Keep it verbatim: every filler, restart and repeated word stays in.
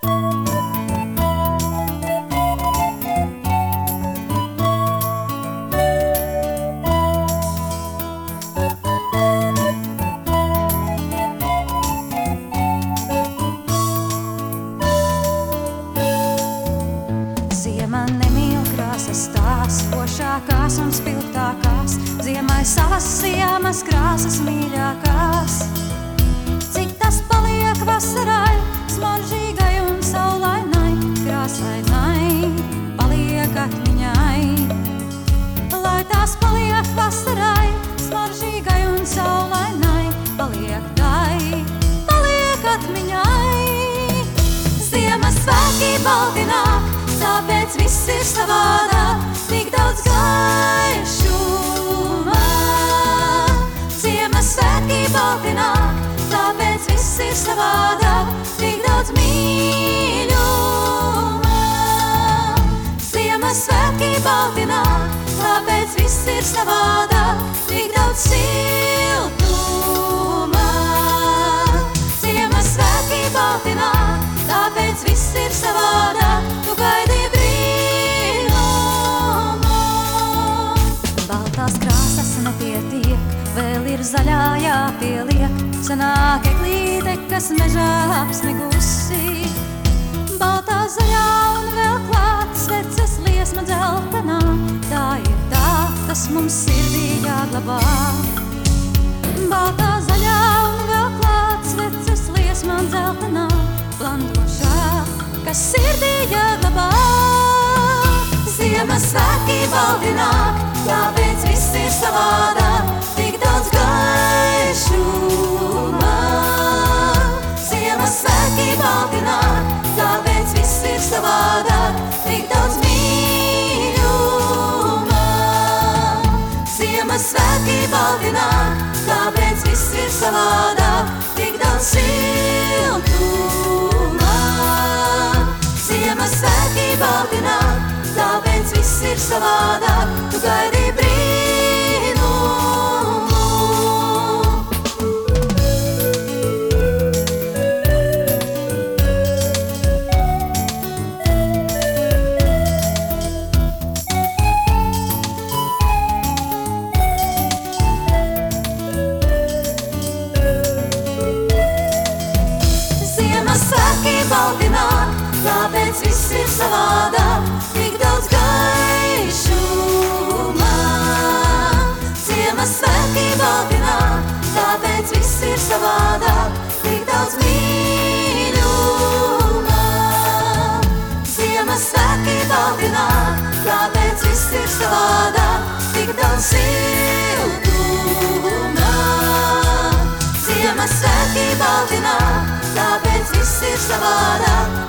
Ziema nemīl krāsas, tās spošākās un spilgtākās, ziemai savas ziemas krāsas mīļākās. Citas paliek vasarai, smaržīgai un saulainai, krāsainai, paliek atmiņai. Lai tās paliek vasarai, smaržīgai un saulainai, paliek tai, paliek atmiņai. Ziemassvētki balti nāk, tāpēc viss ir savādāk, tik daudz gaišuma. Ziemassvētki balti nāk, tāpēc viss ir savādāk, tik daudz mīļuma. Ziemassvētki balti nāk, tāpēc viss ir savādāk, tik daudz siltuma. Ziemassvētki balti nāk, tāpēc viss ir savādāk, tu gaidi brīnumu. Baltās krāsas nepietiek, vēl ir zaļā jāpieliek, sanāk eglīte, kas mežā apsnigusi. Baltā, zaļā un vēl klāt sveces liesma dzeltenā, tā ir tā, tas mums sirdī jāglabā. Baltā, zaļā un vēl klāt sveces liesma dzeltenā, blandošā, kas sirdī jāglabā. Ziemassvētki balti nāk, tāpēc viss ir savādāk, tik daudz gaišuma. Ziemassvētki balti nāk, tāpēc viss ir savādāk, tik daudz mīļuma. Ziemassvētki balti nāk, tāpēc viss ir savādāk, tik daudz siltuma. Ziemassvētki balti nāk, tāpēc viss ir savādāk, tu gaidi brīnumu. Ziemassvētki balti nāk, tāpēc viss ir savādāk, tik daudz gaišuma. Ziemassvētki balti nāk, tāpēc viss ir savādāk, tik daudz mīļuma. Ziemassvētki balti nāk, tāpēc viss ir savādāk, tik daudz siltuma. Ziemassvētki balti nāk, tāpēc viss ir savādāk,